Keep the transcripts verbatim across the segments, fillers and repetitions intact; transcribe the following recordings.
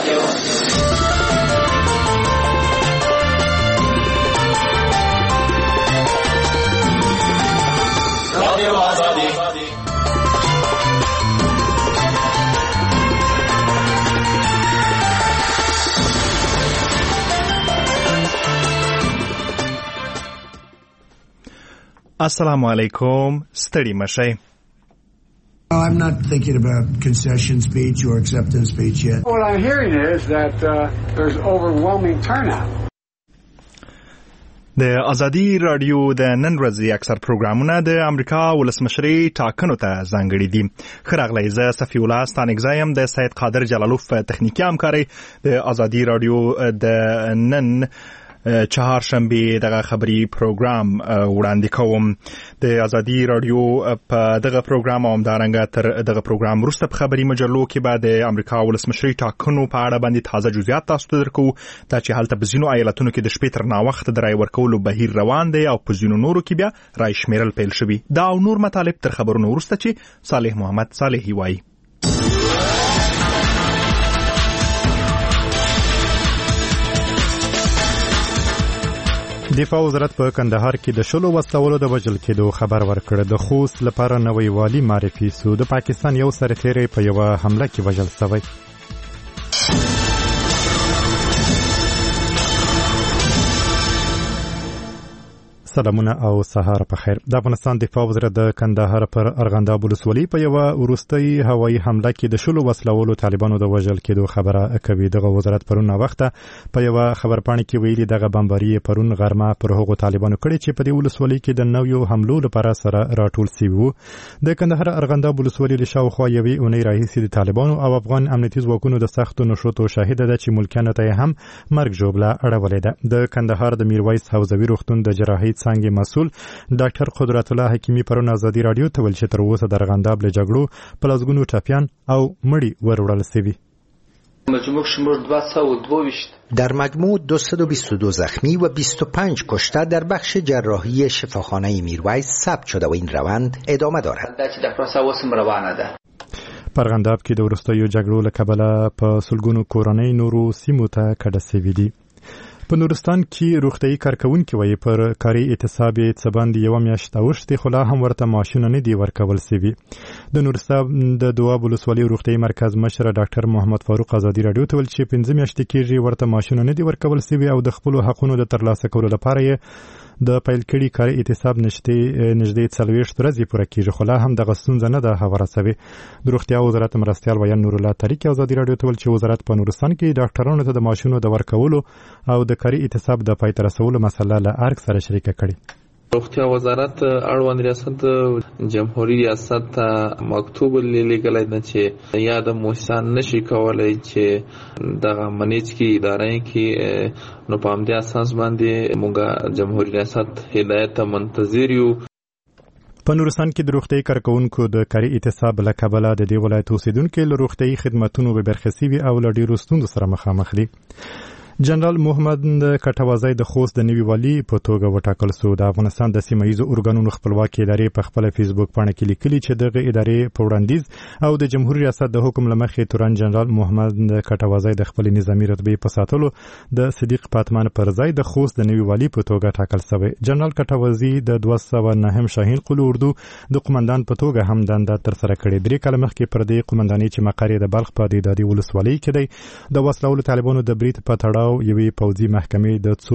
رادیو آزادی. السلام علیکم. ستړي مشئ. I'm not thinking about concession speech or acceptance speech yet. What I'm hearing is that uh, there's overwhelming turnout. د ازادي رادیو د نن ورځې اکثر پروګرامونه د امریکا ولسمشري ټاکنو ته ځانګړي دي. ښه راغلی. زه صفي الله ستانکزی یم. د سید قادر جلالوف تخنیکي همکارۍ د ازادي رادیو د نن چهارشنبه دغه خبری پروګرام وړاندې کوم. د ازادي رادیو په دغه پروګرام او همدارنګه تر دغه پروګرام وروسته په خبری مجلو کې به د امریکا ولسمشري ټاکنو په اړه باندې تازه جزئیات تاسو ته درکو. دا چې هلته په ځینو ایالتونو کې د شپې تر ناوخته د رای ورکولو بهیر روان دی او په ځینو نورو کې بیا رای شمیرل پیل شوي. دا او نور مطالب تر خبرونو وروسته چې صالح محمد صالحي وایي. دفاع وزارت په کندهار کې د شلو وسلو د وژل کېدو خبر ورکړ. د خوست لپاره نوې والی معرفي سو. د پاکستان یو سرتیری په یو حمله کې وژل شوی. سلامونه او سهار په خیر. د افغانستان دفاع وزارت د کندهار پر ارغنداب ولسوالۍ په یو وروستۍ هوایي حمله کې د شلو وسلو طالبانو د وژل کېدو خبره کوي. دغه وزارت پرون وخته په یو خبرپاڼه کې ویلي دغه بمباري پرون غرمه پر هغو طالبانو کړي چې په دې ولسوالۍ کې د نویو حملو لپاره سره راټول شوي وو. د کندهار ارغنداب ولسوالۍ له شاوخوا یوې اونۍ راهیسې د طالبانو او افغان امنیتي ځواکونو د سختو نشراتو شاهده ده چې ملکیانو ته هم مرګ ژوبله اړولې ده. د کندهار د میرویس حوزوي روغتون د جراحي څانګې مسؤل ډاکټر قدرت الله حکیمی پرون ازادي رادیو ته ویل چې تر اوسه د ارغنداب له جګړو په لسګونو ټپیان او مړي وروړل شوي. مجموع شمار دویست و بیست در مجموع دویست و بیست و دو زخمی و بیست و پنج کشته در بخش جراحی شفاخانه میرویس ثبت شده و این روند ادامه دارد. په ارغنداب کې د وروستیو جګړو له کبله په سلګونو کورنۍ نورو سیمو ته کډه شوي دي. په نورستان کې روغتیايي کارکونکي وایي پر کاري اعتصاب یې څه باندې یوه میاشت اوښتې خو لا هم ورته معاشونه نه دي ورکول شوي. د نورستان د دواب ولسوالۍ روغتیايي مرکز مشر ډاکټر محمد فاروق ازادي راډیو ته ویل چې پنځه میاشتې کېږي ورته معاشونه نه دي ورکول شوي او د خپلو حقونو د ترلاسه کولو لپاره یې د پیل کړي کاري اعتصاب نږدې څلوېښت ورځې پوره کېږي خو لا هم دغه ستونزه نه ده هواره شوې. د روغتیا وزارت مرستیال ویان نورالله طریق ازادي راډیو ته ویل چې وزارت په نورستان کې ډاکټرانو ته د معاشونو د ورکولو او د کاري اعتصاب د پای ته رسولو مسله له ارګ سره شریکه کړې. روغتیا وزارت اړوند ریاست جمهوریت ریاست ته مکتوب لیږلی ده چې یا د مؤسسان نشي کولای چې دغه منیج کې ادارې کې نو په همدې اساس باندې موږ جمهوریت ریاست هدایت ته منتظر یو. په نورستان کې د روغتیايي کارکونکو د کاري اعتصاب له کبله د دې ولایت اوسیدونکي له روغتیايي خدمتونو بې برخې شوي او له ډېرو ستونزو سره مخامخ دي. جنرال محمد کټوازی د خوست د نوي والي په توګه وټاکل شو. د افغانستان د سیمه ییزو ارګانونو خپلواکي ادارې په خپله فیسبوک پاڼه کې لیکلي چې دغه ادارې په وړاندیز او د جمهوریت ریاست د حکم له مخې تورن جنرال محمد کټوازی د خپلې نظامي رتبې په ساتلو د صدیق پاتمان پر ځای د خوست د نوي والي په توګه ټاکل شوی. جنرال کټوازی د دوه سوه نهم شاهین قلو اردو د قمندان په توګه هم دنده ترسره کړې. درې کاله مخکې پر دې قمندانۍ چې مقر یې د بلخ په دادي ولسوالۍ کې دی د وسلوالو طالبانو د برید په تړاو یوې پوځي محکمې د څو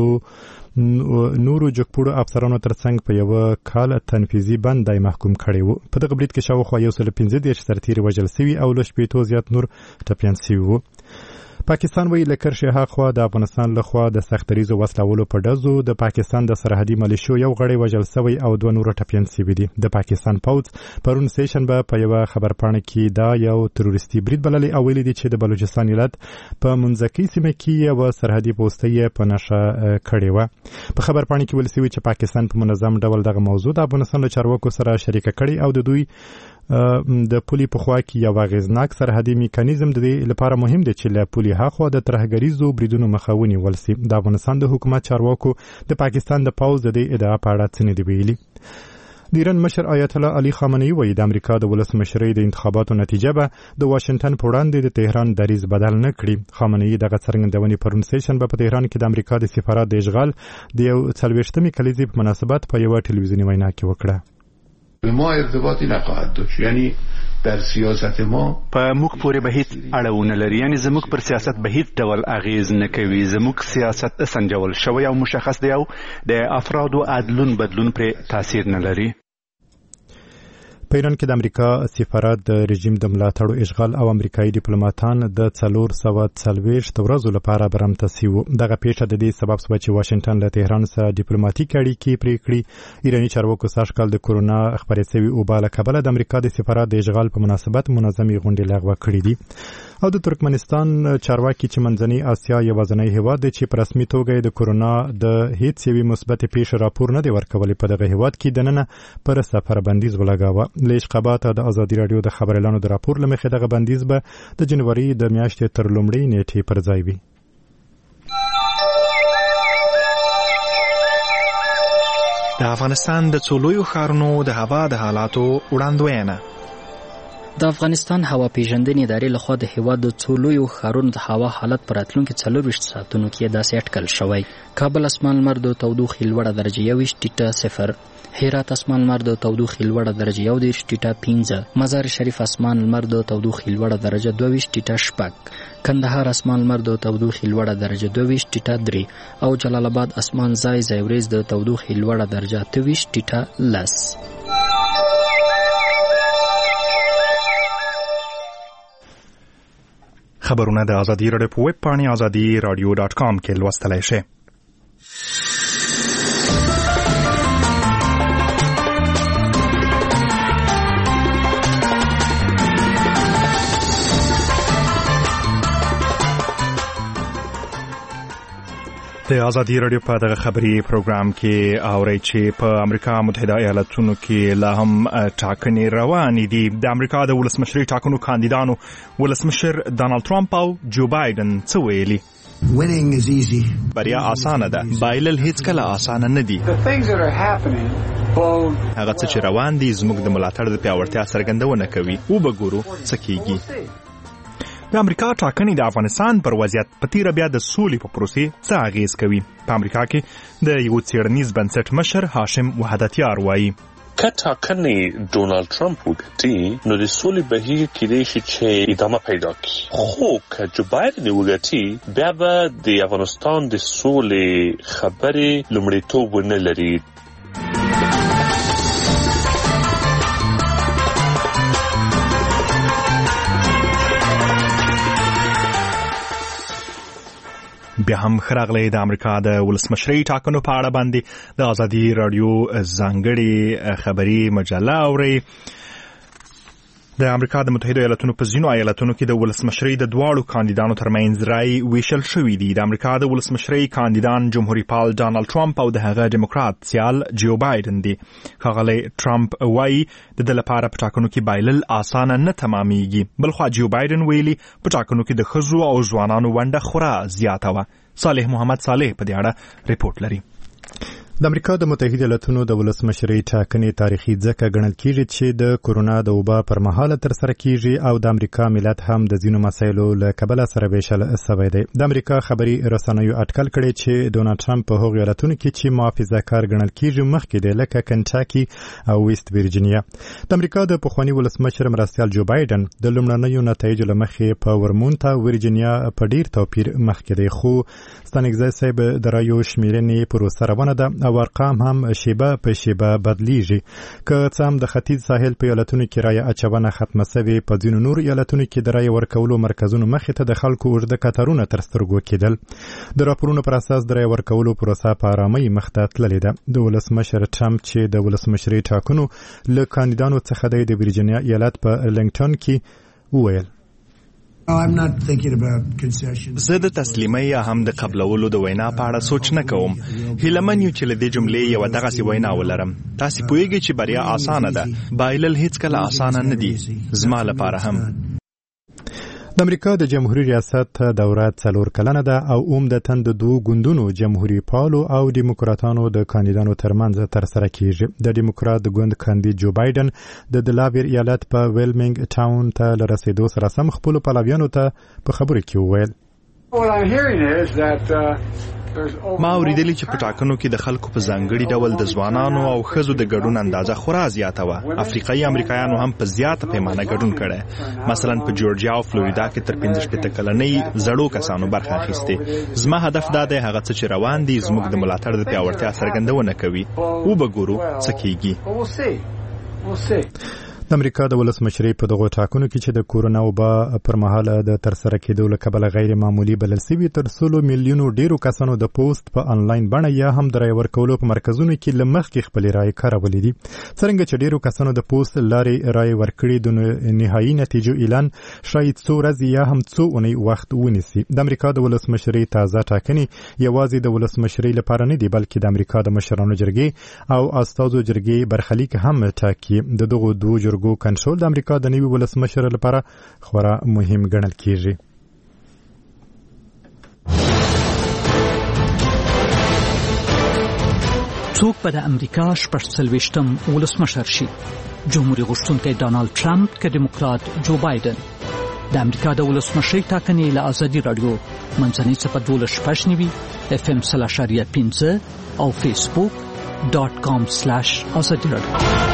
نورو جګپوړو افسرانو ترڅنګ په یو کال تنفیذي بند دی محکوم کړی وو. په دغه برید کې شاوخوا یو سل پنځه دېرش سرتیري وژل شوي او له شپېتو زیات نور ټپیان شوي وو. پاکستان وی لکر شهاق خوا د افغانستان لخوا د سختریزو وسلولو په ډزو د پاکستان د سرحدي ملیشو یو غړی وژل شوی او دوه نور ټپیان شوي دي. د پاکستان پوځ پرون سیشنبه په یو خبرپاڼه کې دا یو تروریستي برید بللی او ویلي دي چې د بلوچستان ایالت په منځکۍ سیمه کې یو سرحدي پوسټۍ په نښه کړې وه. په خبرپاڼه کې ویل شوي چې پاکستان په منظم ډول دغه موضوع د افغانستان له چارواکو سره شریکه کړې او د دوی د پولي په خوا کې یو اغېزناک سرحدي میکانیزم د دې لپاره مهم دی چې له پولي هاخوا د ترهګریزو بریدونو مخه ونیول شي. د افغانستان د حکومت چارواکو د پاکستان د پوځ د دې ادعا په اړه څه نه دي ویلي. د ایران مشر آیت الله علي خامنه‌ای وایي د امریکا د ولسمشرۍ د انتخاباتو نتیجه به د واشنگټن په وړاندې د تهران دریځ بدل نه کړي. خامنه‌ای دغه څرګندونې پرون سهشنبه په تهران کې د امریکا د سفارت د اشغال د یو څلوېښتمې کلیزې په مناسبت په یوه ټلویزیوني وینا کې وکړه. ما ارتباطی نخواهد داشت، یعنی در سیاست ما په موږ پورې به هیڅ اړه نه لري، یعنی زموږ پر سیاست به هیڅ ډول اغیز نه کوي. زموږ سیاست سنجول شوی او مشخص دی او د افرادو عدلون بدلون پر تاثیر نه لري. په ایران کې د امریکا سفارت د رژیم د ملاتړو اشغال او امریکایي ډیپلوماټان د څلور سوه څلوېښت ورځو لپاره برمته سوي وو. دغه پیښه د دې سبب شوه چې واشنګټن له تهران سره ډیپلوماټیک اړیکې پرې کړي. ایراني چارواکو سږ کال د کورونا خپرې سوي وبا له کبله د امریکا د سفارت د اشغال په مناسبت منظمې غونډې لغوه کړي دي. او د ترکمنستان چارواکي چې منځنۍ اسیا یوازینی هیواد دی چې په رسمي توګه د کورونا د هیڅ یوې مثبتې پیښې راپور نه دی ورکولی، په دغه هیواد کې دننه پر سفر بندیز ولګاوه. له اشقاباته د ازادي راډیو د خبريالانو د راپور له مخې دغه بندیز به د جنوري د میاشتې تر لومړۍ نیټې پر ځای وي. د افغانستان د څو لویو ښارونو د هوا د حالاتو وړاندوینه. د افغانستان هوا پیژندنې ادارې لخوا د هیواد د څو لویو ښارونو د هوا حالت په راتلونکي څلورویشت ساعتونو کې داسې اټکل شوی. کابل اسمان لمر د تودوخې لوړه درجه یوویشت ټیټه صفر، هرات اسمان لمر د تودوخې لوړه درجه یو دېرش ټیټه پنځه، مزار شریف اسمان لمر د تودوخې لوړه درجه دوه ویشت ټیټه شپږ، کندهار اسمان لمر د تودوخې لوړه درجه دوه ویشت ټیټه درې او جلال آباد اسمان ځای ځای وریځ د تودوخې لوړه درجه اته ویشت ټیټه لس. خبرونه د ازادي راډیو په ویب پاڼې ازادي راډیو ډاټ کام کې لوستلی شئ. د ازادي راډیو په دغه خبري پروګرام کې اورئ چې په امریکا متحده ایالاتونو کې لا هم ټاکنې روانې دي. د امریکا د ولسمشرۍ ټاکنو کاندیدانو ولسمشر ډانلډ ټرمپ او جو بایدن څه ویلي؟ Winning is easy. بریا آسانه ده، بایلل هیڅ کله آسانه نه دي. هغه څه چې روان دي زموږ د ملاتړ د پیاوړتیا څرګندونه کوي. وبګورو څه کیږي. د امریکا ټاکنې د افغانستان پر وضعیت په تیره بیا د سولې په پروسې څه اغیز کوي؟ په امریکا کې د یو څېړنیز بنسټ مشر هاشم وحدتیار وایي که ټاکنې ډونالډ ټرمپ وګټي نو د سولې بهیر کېدای شي چې ادامه پیدا کړي، خو که جو بایدن وګټي بیا به د افغانستان د سولې خبرې لومړیتوب ونه لري. بیا هم خراغلی د امریکا د ولسمشرۍ ټاکنو په اړه باندې د ازادي راډیو ځانګړې خبري مجله اورئ. د امریکا د متحده ایالاتونو په ځینو ایالتونو کې د ولسمشرۍ د دواړو کاندیدانو ترمنځ رای ویشل شوي دي. د امریکا د ولسمشرۍ کاندیدان جمهوریت پال ډانلډ ټرمپ او د هغه ډیموکرات سیال جو بایدن دي. ښاغلی ټرمپ وایي د ده لپاره په ټاکنو کې بایلل آسانه نه تمامیږي. بلخوا جو بایدن ویلي په ټاکنو کې د ښځو او ځوانانو ونډه خورا زیاته وه. صالح محمد صالح په دې اړه ریپورت لري. د امریکا د متحده ایالاتونو د ولسمشرۍ ټاکنې تاریخي ځکه ګڼل کیږي چې د کورونا د وبا پر مهال تر سره کیږي او د امریکا ملت هم د ځینو مسایلو له کبله سره ویشل شوی دی. د امریکا خبري رسنیو اټکل کړی چې ډونالډ ټرمپ په هغو ایالتونو کې چې محافظه‌کار ګڼل کیږي مخکې دی لکه کنټاکي او ویست ورجینیا. د امریکا د پخواني ولسمشر مرستیال جو بایدن د لومړنیو نتایجو له مخې په ورمونټ او ورجینیا په ډیر توپیر مخکې دی، خو ستانګزی صاحب د رایو شمیرنې پروسه روانه ده او ارقام هم شیبه په شیبه بدلیږي. که څه هم د ختیځ ساحل په ایالتونو کې رایه اچونه ختمه سوې، په ځینو نور ایالتونو کې د رایې ورکولو مرکزونو مخې ته د خلکو اوږده کتارونه تر سترګو کېدل. د راپورونو پر اساس د رایې ورکولو پروسه په ارامۍ مخته تللې ده. د ولسمشر ټرمپ چې د ولسمشرۍ ټاکنو له کاندیدانو څخه دی د ورجینیا ایالت په لنګټن کې وویل زه د تسلیمۍ یا هم د قبلولو د وینا په اړه سوچ نه کوم. هیلمن یو چې له دې جملې یوه دغسې وینا ولرم. تاسې پوهیږئ چې بریا آسانه ده، بایلل هیڅکله آسانه نه دي، زما لپاره هم. د امریکا د جمهوریت ریاست دوره څلور کلنه ده او عمدتاً د دوو ګوندونو جمهوریت پالو او دیموکراتانو د کاندیدانو ترمنځ ترسره کیږي. د دیموکرات ګوند کاندید جو بایدن د دلاویر ایالت په ویلمنګ ټاون ته لرسېدو سره سم خپلو پلویانو ته په خبرو کې وویل: ما اوریدلی چې په ټاکنو کې د خلکو په ځانګړي ډول د ځوانانو او ښځو د ګډون اندازه خورا زیاته وه. افریقایي امریکایانو هم په زیاته پیمانه ګډون کړی. مثلا په جورجیا او فلوریدا کې تر پنځه شپېته کلنۍ زړو کسانو برخه اخیستې. زما هدف دا دی هغه څه چې روان دي زموږ د ملاتړ د پیاوړتیا څرګندونه کوي. وبګورو څه کیږي. د امریکا د ولسمشرۍ په دغو ټاکنو کې چې د کورونا وبا پر مهال د ترسره کېدو له کبله غیر معمولي بلل سوي تر سلو میلیونو ډیرو کسانو د پوسټ په انلاین بڼه یا هم د رای ورکولو په مرکزونو کې له مخکې خپلې رای کارولې دي. څرنګه چې ډیرو کسانو د پوسټ لارې رای ورکړي د نهایي نتیجو اعلان شاید څو ورځې یا هم څو اونۍ وخت ونیسي. د امریکا د ولسمشرۍ تازه ټاکنې یوازې د ولسمشرۍ لپاره نه دي بلکې د امریکا د مشرانو جرګې او استازو جرګې برخلیک هم ټاکي. د دغو دوو جرګو کنټرول د امریکا د نوي ولسمشر لپاره خورا مهم ګڼل کیږي. څوک به د امریکا شپږ څلوېښتم ولسمشر شي؟ جمهوریت غوښتونکی ډانالډ ټرمپ که دیموکرات جو بایدن؟ د امریکا د ولسمشرۍ ټاکنې له ازادي راډیو منځنۍ څپه دولس شپږ نوي اف ام سل اشاریه پنځه او فیسبوک ډاټ کام سلاش ازادي راډیو.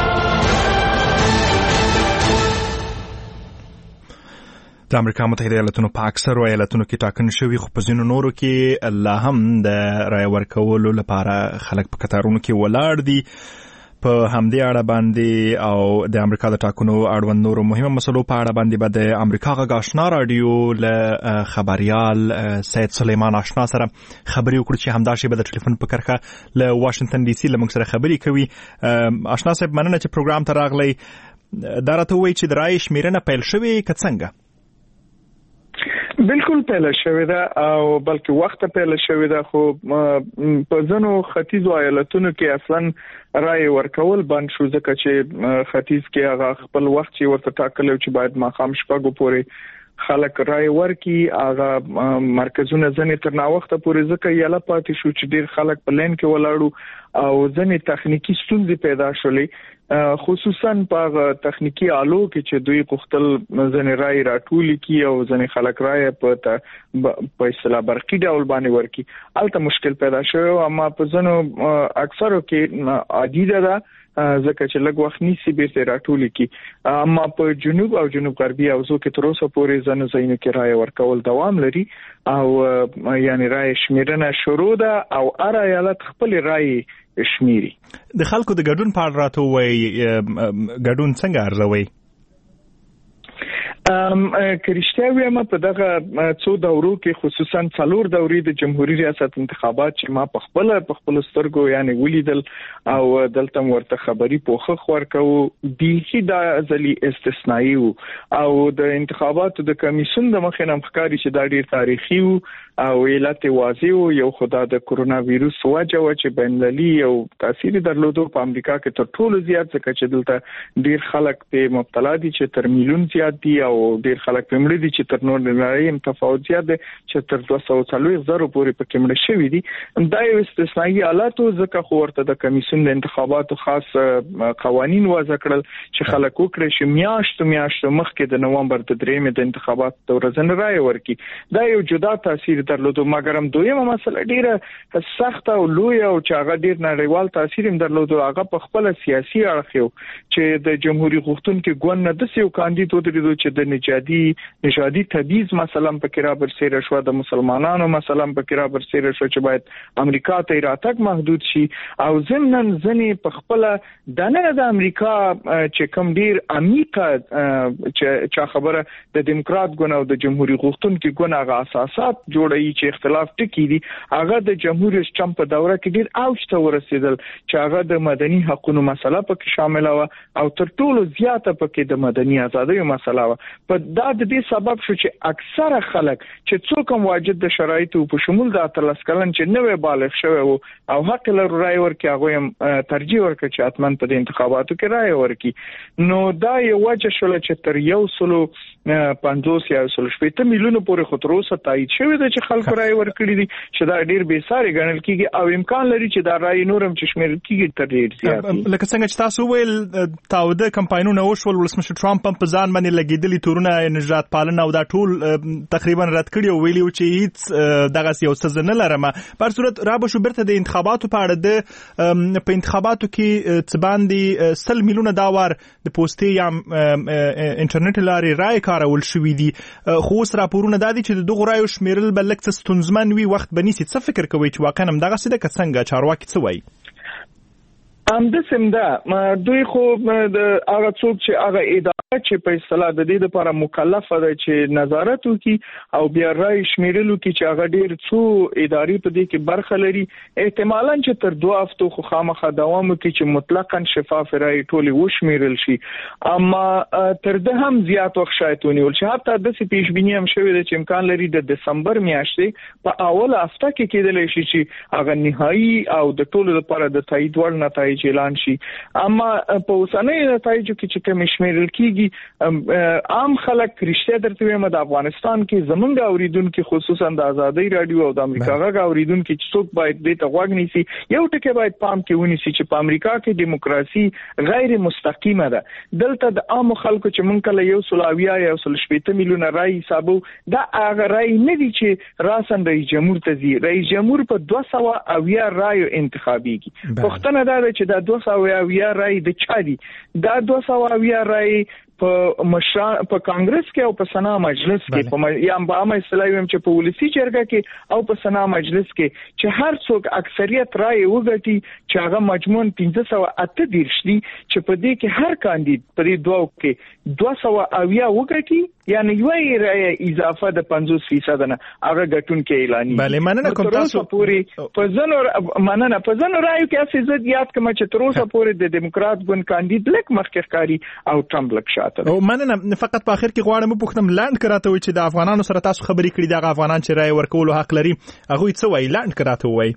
د امریکا متحده ایالاتونو په اکثرو ایالتونو کې ټاکنې شوي خو په ځینو نورو کې لا هم د رای ورکولو لپاره خلک په کتارونو کې ولاړ دي. په همدې اړه باندې او د امریکا د ټاکنو اړوند نورو مهمه مسلو په اړه باندې به د امریکا غږ آشنا راډیو له خبريال سید سلیمان آشنا سره خبرې وکړو چې همدا شی به د ټلیفون په کرښه له واشنگټن ډي سي له موږ سره خبرې کوي. آشنا صاحب مننه چې پروګرام ته راغلی. دا راته وایي چې د رای شمیرنه پیل شوې که څنګه؟ بالکل پیل شوې ده او بلکې وخت پیل شوې ده خو په ځینو ختیځو ایالتونو کې اصلا رای ورکول بند شو ځکه چې ختیځ کې هغه خپل وخت چې ورته ټاکلی چې باید ماښام شپږو پورې خلک رای ورکي. هغه مرکزونه ځنې تر ناوخته پورې ځکه یاله پاتې شو چې ډیر خلک په لین کې ولاړو او ځنې تخنیکی ستونزې پیدا شولې خصوصا په تخنیکی آلو کې چې دوی غوښتل ځنې رای راټول کی او ځنې خلک رای په په اصطلاح برقي ډول باندې ورکي. البته مشکل پیدا شو اما په ځنو اکثرو کې عادي ده ځکه چې لږ وخت نیسي بیرته راټول کی. اما په جنوب او جنوب غربي اوزو کې تر اوسه پورې ځنه ځینو کې رای ورکول دوام لري او یعنی رای شمیرنه شروع ده او هر ایالت خپل رای شمیري. د خلکو د ګډون په اړه راته وایي ګډون څنګه ارزوي؟ ام کریشته ویمه په دغه څو دورو کې خصوصا څلور دورې د جمهوریت ریاست انتخابات چې ما په خپل په خپل سترګو یعنی ولیدل او دلته ورته خبري پوخه خور کوو دیخي د ځلي استثنایی او د انتخاباتو د کمیسیون د مخې نه ښکاري چې دا ډیر تاریخي او علت واضح یو خدای د کورونا وایروس وجه و چې بینالمللي او تاثیر درلودو په امریکا کې تر ټولو زیات ځکه چې دلته ډیر خلک په مبتلا دي چې تر میلیون زیات دي او ډیر خلک په مړي دي چې تر نور نړۍ متفاوت زیات دي چې تر دوه سوه څلوېښت زره پورې په مړي شوي دي. دا یو استثنایی حالت ځکه خو ورته د کمیسیون د انتخاباتو خاص قوانين وضع کړل چې خلک وکړي چې میاشت میاشت مخکې د نومبر د درېمې د انتخاباتو د ورځې رای ورکړي. دا یو جدا تاثیر درلودو مګر هم دویمه مسله ډیره سخت او لوی او چې هغه ډیر نړیوال تاثیر هم درلودو. هغه په خپل سیاسي اړخ یو چې د جمهوریت غوښتونکو ګوند نه د سیو کاندید ودرېدو چې د نژادي نژادي تبعیض مثلا په کې را برسېره شو د مسلمانانو مثلا په کې را برسېره شو چې باید امریکا ته راتګ محدود شي او ضمن ځنې په خپل د نه د امریکا چې کوم ډیر عمیقه چې خبره د دیموکرات ګوند او د جمهوریت غوښتونکو ګوند هغه اساسات جوړ چې اختلاف ټکی دي هغه د جمهوریت ټرمپ په دوره کې ډیر اوج ته ورسېدل چې هغه د مدني حقوقو مسله پکې شامل و او تر ټولو زیاته پکې د مدني ازادۍ مسله و په دا د دې سبب شو چې اکثره خلک چې څوک هم واجد د شرایطو په شمول د اتلس کلن چې نوې بالغ شوی وو او حق لري رائے ورکړي هغه هم ترجیح ورکړي چې اتمن په انتخاباتو کې رائے ورکړي نو دا یو وجه شول چې تر یو سلو پنځوس یا سلو شپږ میلیونه پورې خطروسه تایید شوی دی چې خلکو رائے ورکړي دي چې دا ډیر بې ساري ګڼل کیږي او امکان لري چې دا رائے نورم چې شمیرل کیږي تر ډیر زیات لکه څنګه چې تاسو ویل تاوده کمپاینونه وشول ولسمشر ټرمپ هم په ځان باندې لګیدلی تورونه نجات پالنه او دا ټول تقریبا رد کړي او ویلي چې هیڅ دغه یو څه نه لرم په صورت رابه شو برته د انتخاباتو په اړه د په انتخاباتو کې څه باندې سل میلیونه داور د پوسټي یا انټرنیټ لاري رائے کارول شوې دي خو اوس راپورونه دا دي چې دغه رائے شمیرل بل لکه ستونزمن وي وخت بنيسي څه فکر کوي چې واقعا هم دغه څه د څنګه چارواکي څه وایي ام د سمدا دوی خو د هغه څوک چې هغه اداره چې په اصطلاح د دې لپاره مکلفه ده چې نظارت وکړي او بیا رائے شمیرلو کې چې هغه ډیر څو ادارې په دې کې برخه لري احتمالاً چې تر دوه هفتو خو خامخا دوام وکړي چې مطلقاً شفاف رائے ټولې وشمیرل شي اما تر ده هم زیات وخت شاید ونیول شي حتی د سې پیش بینی هم شوې ده چې امکان لري د دسمبر میاشتې په اوله هفته کې کېدلی شي چې هغه نهایی او د ټولو لپاره د تایید وړ نتایج اعلان شي اما په اوسنۍ نتایجو کې چې کوم شمیرل کیږي عام خلک رښتیا درته وایم د افغانستان کې زمونږ اوریدونکو خصوصا د آزادۍ رادیو او د امریکا غږ اوریدونکو چې څوک باید دې ته غوږ نیسي یو ټکی باید پام کې ونیسي چې په امریکا کې دیموکراسي غیر مستقیمه ده دلته د عام خلکو چې مونږ کله یو سلاویا یا سل شپږ میلیونه رائے حسابو دا هغه رائے نه دي چې راسن رئیس جمهور ته ځي رئیس جمهور په دوه سوه اویا رائے انتخابيږي پښتنه دا چې دا دوه سوه اویا رائے د چا دي دا دوه سوه اویا رائے په مشران په کانګرس کې او په سنا مجلس کې په یا په عامه اصطلاح ویم چې په ولسی جرګه کې او په سنا مجلس کې چې هر څوک اکثریت رائے وګټي چې هغه مجموعاً پنځه سوه اته دېرش دي چې په دې کې هر کاندید په دې دوه کې دوه سوه اویا وګټي یعنی یو رائے اضافه د پنځوس فیصد نه هغه ګټون کې اعلاني بله مننه کوم تاسو پوری په ځنو مننه په ځنو رائے کې اسې زد یاد کوم چې تر اوسه پورې د دیموکرات ګوند کاندید لک مخکښکاری او ټرمپ لک شاته او مننه فقط په اخر کې غواړم پوښتنه لاند کراته وي چې د افغانانو سره تاسو خبرې کړې د افغانان چې رائے ورکول حق لري هغه څه وایي لاند کراته وایي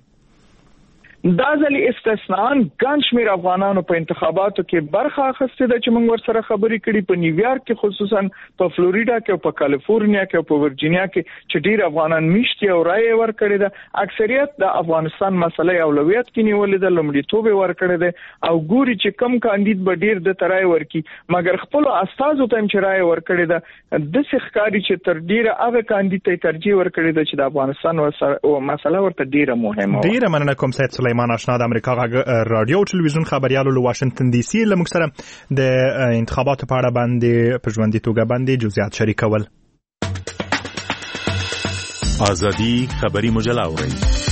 دا ځلې استثناءن ګڼ شمېر افغانانو په انتخاباتو کې برخه اخیستې ده چې موږ ورسره خبرې کړې په نیویارک کې خصوصا په فلوریډا کې او په کالیفورنیا کې او په ورجینیا کې چې ډېر افغانان میشتي او رائے ورکړې ده اکثریت د افغانستان مسلې اولویت کې نیولې ده لومړیتوب ورکړې ده او ګوري چې کم کاندید به ډېر د ترای ورکي مګر خپل استادو ته چې رائے ورکړې ده د ښکاری چې تر ډیره هغه کاندید ته ترجیح ورکړې ده چې د افغانستان مسله ورته ډیره مهمه ده ډیره مننه کوم سید سلیمان آشنا د امریکا غږ رادیو او ټلویزیون خبريالو له واشنگټن ډي سي لمږ سره د انتخاباتو په اړه باندې په ژوندۍ توګه باندې جزئیات شریکول ازادي خبري مجله اوري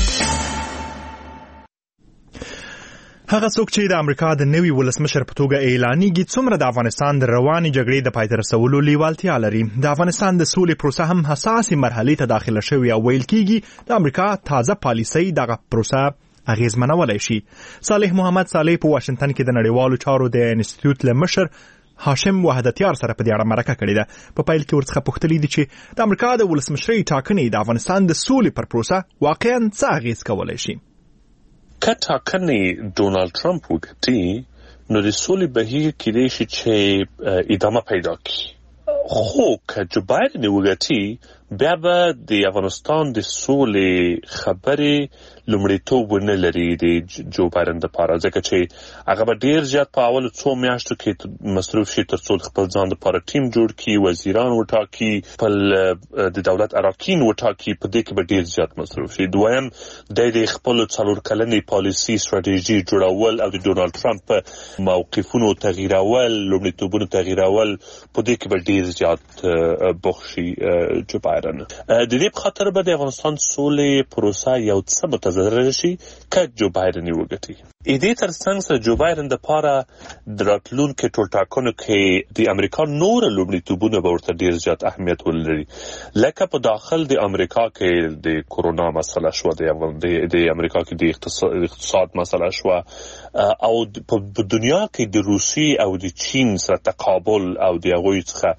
هغه څوک چې د امریکا د نوي ولسمشر په توګه اعلانېږي څومره د افغانستان د رواني جګړې د پای ته رسولو لیوالتیا لري د افغانستان د سولې پروسه هم حساسې مرحلې ته داخله شوې او ویل کېږي د امریکا تازه پالیسۍ دغه پروسه اغیزمنولای شي صالح محمد صالح په واشنگټن کې د نړیوالو چارو د انسټیټیوټ لمشر هاشم وحدتیار سره په دې اړه مرکه کړې ده په پیل کې ورڅخه پوښتلې دي چې د امریکا د ولسمشرۍ ټاکنې د افغانستان د سولې پر پروسه واقعا څه اغیز کولای شي که ټاکنې ډونالد ټرمپ وګټي نو د سولې بهیر کېدای شي چې ادامه پیدا کړي خو که جو بایدن وګټي بیا به د افغانستان د سولې خبرې لومړیتوب ونه لري د جو بایدن لپاره ځکه چې هغه به ډیر زیات په اولو څو میاشتو کې مصروف شي تر څو خپل ځان لپاره ټیم جوړ کړي وزیران وټاکي خپل د دولت اراکین وټاکي په دې کې به ډیر زیات مصروف شي دویم د خپل څلور کلنې پالیسي ستراتیژي جوړول او د ډونالد ټرمپ موقفونو تغییرول لومړیتوبونو تغییرول په دې کې به ډیر زیات بوخشي جو بایدن د دې په خاطر به د افغانستان سولې پروسه یو څه متضرر شي که جو بایدن وګټي ا دې ترڅنګ سره جو بایدن د پاره د راتلونکو ټولټاکنو کې د امریکا نور لومړیتوبونه به ورته ډیر زیات اهمیت ولري لکه په داخل د امریکا کې د کورونا مسله شو د د امریکا کې د اقتصاد مسله شو او په دنیا کې د روسي او د چین سره تقابل او د هغوی څخه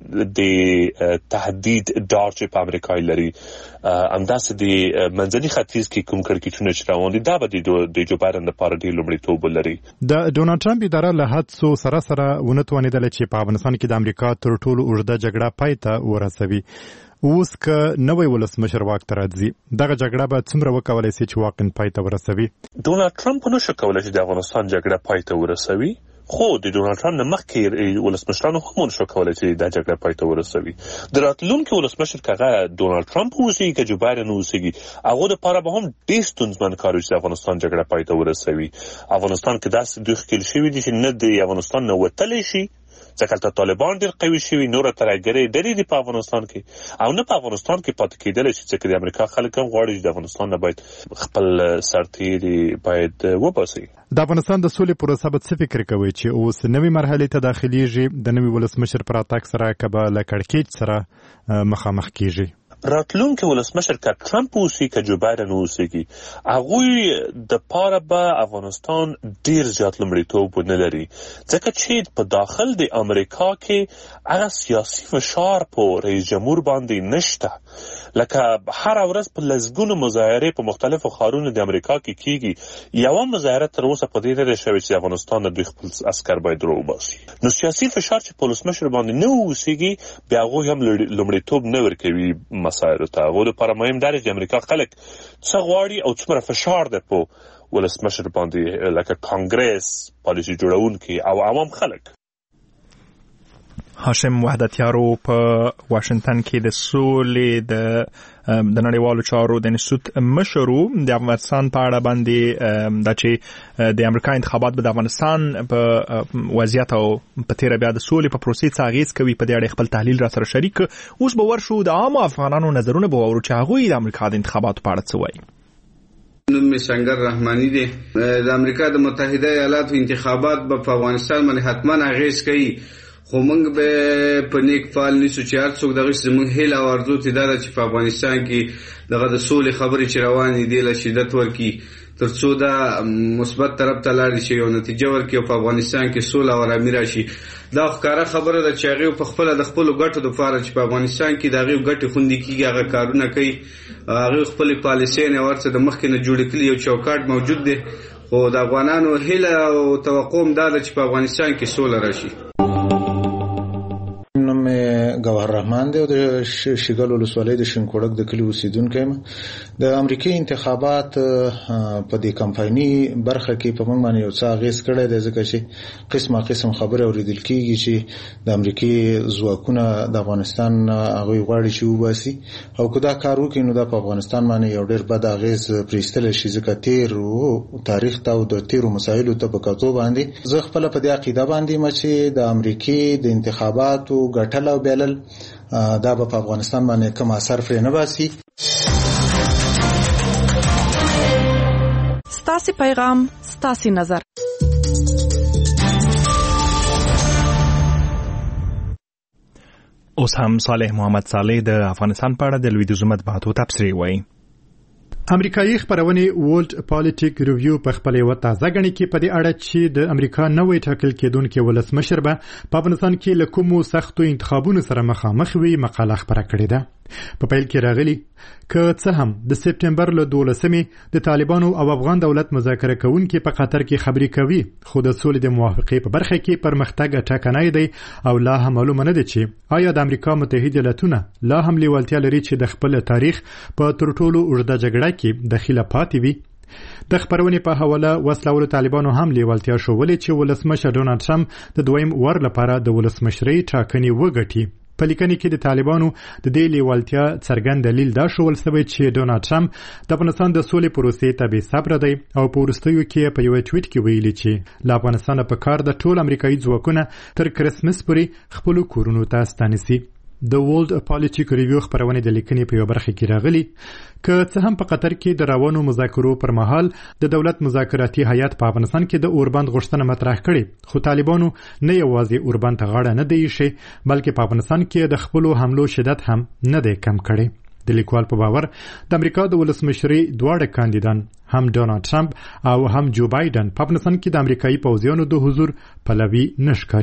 د تهدید ډار چې په امریکا لري همداسې د منځني ختیځ کې کوم کړکېچونه چې روان دي دا به د جو بایدن لپاره ډېر لومړیتوب ولري. د ډونالډ ټرمپ اداره له هڅو سره سره ونه توانېدله چې په افغانستان کې د امریکا تر ټولو اوږده جګړه پای ته ورسوي. اوس که نوی ولسمشر واک ته راځي دغه جګړه به څومره وکولای شي چې واقعا پای ته ورسوي؟ ډونالډ ټرمپ نشي کولی چې د افغانستان جګړه پای ته ورسوي، خو د ډونالډ ټرمپ نه مخکې ولسمشرانو هم نشو کولی چې دا جګړه پای ته ورسوي. د راتلونکي ولسمشر که هغه ډونالډ ټرمپ اوسېږي که جو بایدن اوسېږي هغو دپاره به هم ډېر ستونزمن کار وي چې د افغانستان جګړه پای ته ورسوي. افغانستان کې داسې دوی ښکېل شوي دي چې نه د افغانستان نه وتلی شي ځکه هلته طالبان ډېر قوي شوي، نوره ترهګرۍ ډېرې دي په افغانستان کې، او نه په افغانستان کې پاتې کېدلی شي ځکه د امریکا خلک هم غواړي چې د افغانستان نه باید خپل سرتېري باید وباسي. د افغانستان د سولې پروسه به څه فکر کوي چې اوس نوې مرحلې ته داخليږي؟ د نوي ولسمشر پر راتګ سره که به له کړکېچ سره مخامخ کېږي؟ راتلونکي ولسمشر که ټرمپ اوسي که جو بایدن اوسېږي هغوی دپاره به افغانستان ډېر زیات لومړیتوب ونه لري ځکه چې په داخل د امریکا کې هغه سیاسي فشار په رئیس جمهور باندې نشته. لکه هر ورځ په لسګونو مظاهرې په مختلفو ښارونو د امریکا کې کېږي، یوه مظاهره تر اوسه په دې نه ده شوې چې افغانستان نه دوی خپل عسکر باید راوباسي. نو سیاسي فشار چې په ولسمشر باندې نه اوسېږي بیا هغوی هم لومړیتوب نه ورکوي مسایلو ته. هغو لپاره مهم دا دی چې امریکا خلک څه غواړي او څومره فشار دی په ولسمشر باندې لکه کانګرس، پالیسي جوړونکي او عوام خلک. هاشم وحدتیارو په واشنگټن کې د سولې د د نړیوالو چارو د انسټیټیوټ مشر د افغانستان په اړه باندې د چې د امریکا انتخابات به د افغانستان په وضعیت او په تیر بیا د سولې په پروسې څخه اغیز کوي په دې اړه خپل تحلیل را سره شریک. اوس به ورشو د عام افغانانو نظرونه به ورو چې هغه د امریکا د انتخاباتو په اړه څه وایي. نوم می شنگر رحمانی دی. د امریکا د متحده ایالاتو انتخابات په افغانستان باندې حتما اغیز کوي، خو موږ به په نیک فعال نیسو چې هر څوک دغه زموږ هیله او ارزو ته دا چې په افغانستان کې دغه د سولې خبرې چې روانې دي له شدت ورکی ترڅو دا مثبت طرف ته لاړ شي او نتیجه ورکړي او په افغانستان کې سوله او آرامي راشي. دا ښکاره خبره ده چې هغه په خپل د خپل ګټو د فارغ چې په افغانستان کې دا غو ګټي خوندې کیږي، هغه کارونه کوي، هغه خپل پالیسي نه ورته د مخکې نه جوړ کړي، یو چوکاټ موجود دی. او د افغانانو هیله او توقع دا ده چې په افغانستان کې سوله راشي. ګوهر رحمان دی او د شګل ولسوالۍ د شینکوړک د کلی اوسیدونکی یم. د امریکای انتخابات په دې کمپایني برخه کې په موږ باندې یو څه اغیز کړی دی ځکه چې قسمه قسم خبره اوریدل کیږي چې د امریکای ځواکونه د افغانستان هغه غواړي چې وباسي او کدا کار وکړي نو د افغانستان باندې یو ډېر بد اغیز پریستل شي ځکه تیر او تاریخ ته او د تیرو مسایلو ته په کتو باندې زه خپل په دې عقیده باندې م چې د امریکای د انتخاباتو ګټل او بیلل دا په افغانستان باندې کوم اثر پرې نه باسي. ستاسو پیغام ستاسو نظر. اوس هم صالح محمد صالح د افغانستان په اړه د لویدیځ مطبوعاتو تبصرې وایي. امریکایي خبرونه ورلد پالیټیک ریویو په خپل یو تازه غني کې په دې اړه چې د امریکا نوې ټاکل کېدونکو ولسمشر به په افغانستان کې له کومو سختو انتخابونو سره مخامخ وي مقاله خبره کړې ده. په پیل کې راغلي که څه هم د سپټمبر له دولسمې د طالبانو او افغان دولت مذاکره کوونکي په قطر کې خبرې کوي، خو د سولې د موافقې په برخه کې پرمختګ ټاکنای دی او لا هم معلومه نه ده چې آیا د امریکا متحده ایالاتونه لا هم لیوالتیا لري چې د خپل تاریخ په تر ټولو اوږده جګړه کې دخیله پاتې وي. د خبرونې په حواله وسلوالو طالبانو هم لیوالتیا شولې چې ولسمشر ډونالډ ټرمپ د دویم ور لپاره د ولسمشرۍ ټاکنې وګټي. په لیکنه کې د طالبانو د دې لیوالتیا څرګند دلیل دا شول سوی چې ډونالډ ټرمپ د افغانستان د سولې پروسې ته بې صبره دی او په وروستیو کې په یو ټویټ کې ویلي چې له افغانستان په کار د ټول امریکایي ځواکونه تر کرسمس پورې خپل کورونو ته ستانسي. د ورلد پالیټیک ریویو خبرونه د لیکنې په یو برخه کې راغلي که څه هم په قطر کې د روانو مذاکرو پر مهال د دولت مذاکراتي هیئت په افغانستان کې د اوربند غوښتنه مطرح کړې، خو طالبانو نه یوازې اوربند ته غاړه نه دی ایښې بلکې په افغانستان کې د خپلو حملو شدت هم نه دی کم کړی. د لیکوال په باور د امریکا د ولسمشرۍ دواړه کاندیدان هم ډونالډ ټرمپ او هم جو بایدن په افغانستان کې د امریکایي پوځیانو د حضور پلوي نشکاري.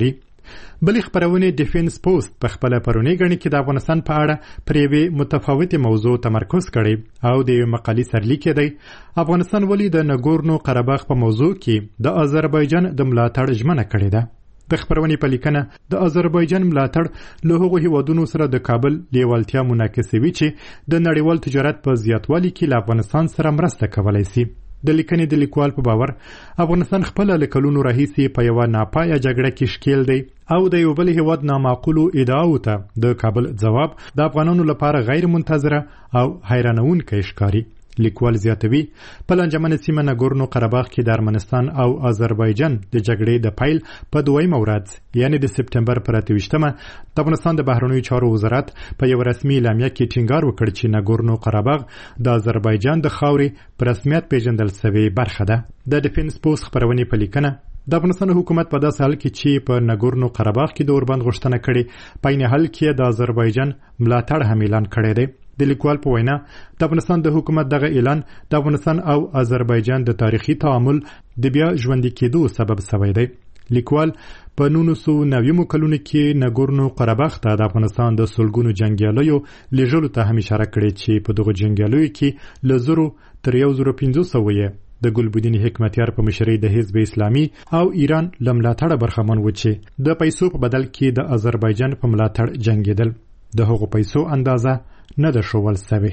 بلې خبرونه ډیفنس پوسټ په خپل پرونی غني کې د افغانستان په اړه پر یوې متفاوتې موضوع تمرکز کړي او د یو مقالې سرلیک دی افغانستان ولې د نګورنو قرهباغ په موضوع کې د آذربایجان د ملاتړ ژمنه کړې ده د خبرونې په لیکنه د آذربایجان ملاتړ له هغو هیوادونو سره د کابل لیوالتیا منعکسوي چې د نړیوال تجارت په زیاتوالي کې له افغانستان سره مرسته کولای شي د لیکنې د لیکوال په باور افغانستان خپل له کلونو راهیسې په یوه ناپایه جګړه کې ښکیل دی او د یو بل هیواد نامعقولو ادعاو ته د کابل ځواب د افغانانو لپاره غیر منتظره او حیرانونکی ښکاري لیکوال زیاتوي په لانجمنه سیمه نګورنو قرهباغ کې د ارمنستان او آذربایجان د جګړې د پیل په دویمه ورځ یعنی د سپتمبر پر اته ویشتمه د افغانستان د بهرنیو چارو وزارت په یو رسمي اعلامیه کې ټینګار وکړ چې نګورنو قرهباغ د آذربایجان د خاورې په رسمیت پیژندل شوې برخه ده د ډیفنس پوسټ خبرونې په لیکنه د افغانستان حکومت په داسې حال کې چې په نګورنو قرهباغ کې د اوربند غوښتنه کړې په عین حال کې د آذربایجان ملاتړ هم اعلان کړی دی د لیکوال په وینا د افغانستان د حکومت دغه اعلان د افغانستان او آذربایجان د تاریخي تعامل د بیا ژوندي کېدو سبب شوی دی لیکوال په نولس سوه نوي کلونو کې نګورنو قرهباغ ته د افغانستان د سلګونو جنګیالیو لیږلو ته هم اشاره کړې چې په دغو جنګیالیو کې له زرو تر یو زرو پنځه سوه یې د ګلبدین حکمتیار په مشرۍ د حزب اسلامي او ایران له ملاتړه برخمن و چې د پیسو په بدل کې د آذربایجان په ملاتړ جنګېدل د هغو پیسو اندازه نه ده ښوول سوې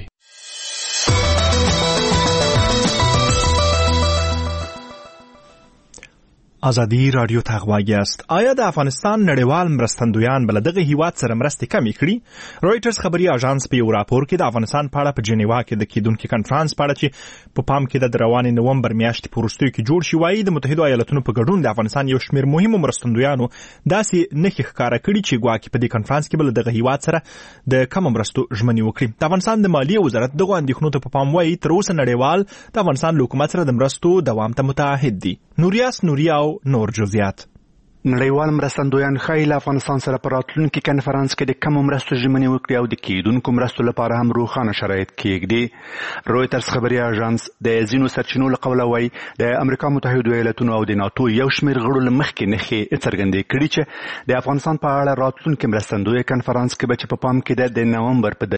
ازادي رادیو ته غواړي است آیا د افغانستان نړیوال مرستندویان بل دغه هیواد سره مرستې کمې کړي رويټرز خبري اژانس په یو راپور کې د افغانستان په اړه په جنیوا کې د کیدونکو کانفرنس په اړه چې په پام کې د رواني نومبر میاشتې په وروستیو کې جوړ شوی وایي د متحده ایالاتونو په ګډون د افغانستان یو شمېر مهمو مرستندویانو داسې نښې ښکاره کړي چې ګواکې په دې کانفرنس کې بل دغه هیواد سره د کم مرستو ژمنې وکړي د افغانستان د مالیې وزارت دغه اندېښنو ته په پام وایي تر اوسه نړیوال د افغانستان له حکومت سره د مرستو دوام ته متعهد دي نوریاس نوریا او نور جزئیات نړیوال مرستندویان ښایي له افغانستان سره په راتلونکي کنفرانس کې د کمو مرستو ژمنې وکړي او د کېدونکو مرستو لپاره هم روښانه شرایط کېږدي رویټرز خبري اژانس د ځینو سرچینو له قوله وایي د امریکا متحده ایالاتونو او د ناتو یو شمېر غړو له مخکې نښې څرګندې کړي چې د افغانستان په اړه راتلونکي مرستندوی کنفرانس کې به چې په پام کې ده د نومبر په